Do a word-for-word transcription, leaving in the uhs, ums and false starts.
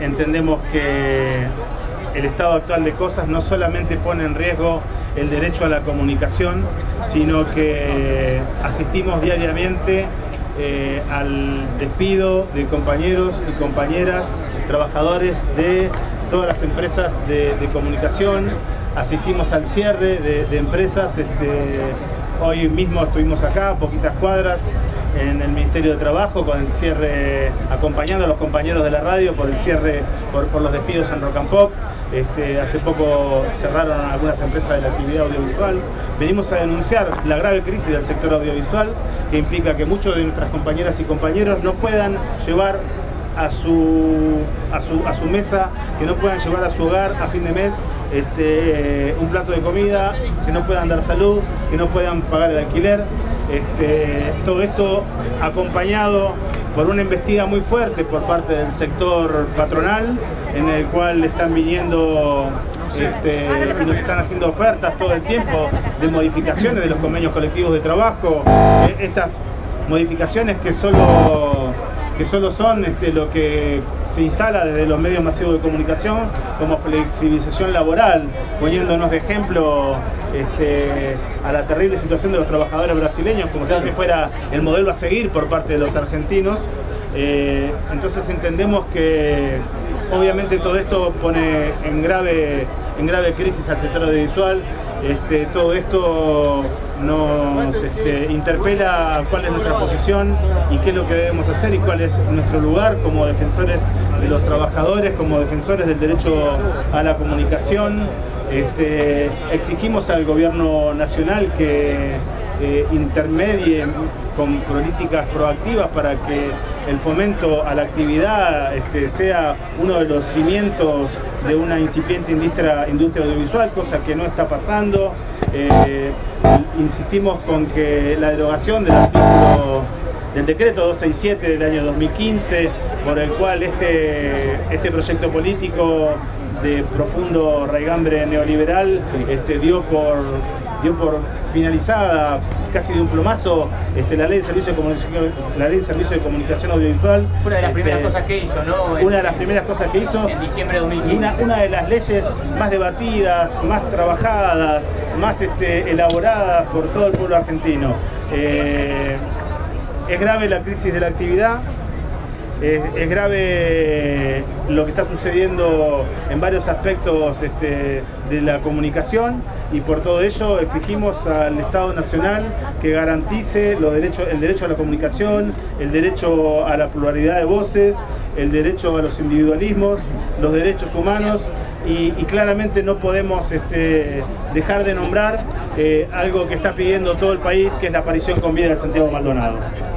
Entendemos que el estado actual de cosas no solamente pone en riesgo el derecho a la comunicación, sino que asistimos diariamente eh, al despido de compañeros y compañeras, trabajadores de todas las empresas de, de comunicación. Asistimos al cierre de, de empresas. Este, hoy mismo estuvimos acá, a poquitas cuadras, en el Ministerio de Trabajo, con el cierre, acompañando a los compañeros de la radio por el cierre, por, por los despidos en Rock and Pop. Este, hace poco cerraron algunas empresas de la actividad audiovisual. Venimos a denunciar la grave crisis del sector audiovisual, que implica que muchos de nuestras compañeras y compañeros no puedan llevar a su, a su, a su mesa, que no puedan llevar a su hogar a fin de mes este, un plato de comida, que no puedan dar salud, que no puedan pagar el alquiler. Este, todo esto acompañado por una embestida muy fuerte por parte del sector patronal, en el cual están viniendo este, y nos están haciendo ofertas todo el tiempo de modificaciones de los convenios colectivos de trabajo. Estas modificaciones que solo, que solo son este, lo que se instala desde los medios masivos de comunicación como flexibilización laboral, poniéndonos de ejemplo este, a la terrible situación de los trabajadores brasileños, como si ese fuera el modelo a seguir por parte de los argentinos. Eh, entonces entendemos que obviamente todo esto pone en grave, en grave crisis al sector audiovisual. Este, todo esto nos este, interpela cuál es nuestra posición y qué es lo que debemos hacer y cuál es nuestro lugar como defensores de los trabajadores, como defensores del derecho a la comunicación. Este, exigimos al gobierno nacional que eh, intermedie con políticas proactivas para que el fomento a la actividad este, sea uno de los cimientos de una incipiente industria, industria audiovisual, cosa que no está pasando. Eh, insistimos con que la derogación del artículo del decreto doscientos sesenta y siete del año dos mil quince, por el cual este, este proyecto político de profundo raigambre neoliberal este, dio por dio por finalizada casi de un plumazo este, la ley de servicio de comunicación, la ley de servicio de comunicación audiovisual. Fue una de las este, primeras cosas que hizo, ¿no? En, una de las primeras cosas que hizo. En diciembre de dos mil quince. Una, una de las leyes más debatidas, más trabajadas, más este, elaboradas por todo el pueblo argentino. Eh, es grave la crisis de la actividad. Es, es grave lo que está sucediendo en varios aspectos este, de la comunicación, y por todo ello exigimos al Estado Nacional que garantice los derechos, el derecho a la comunicación, el derecho a la pluralidad de voces, el derecho a los individualismos, los derechos humanos, y, y claramente no podemos este, dejar de nombrar eh, algo que está pidiendo todo el país, que es la aparición con vida de Santiago Maldonado.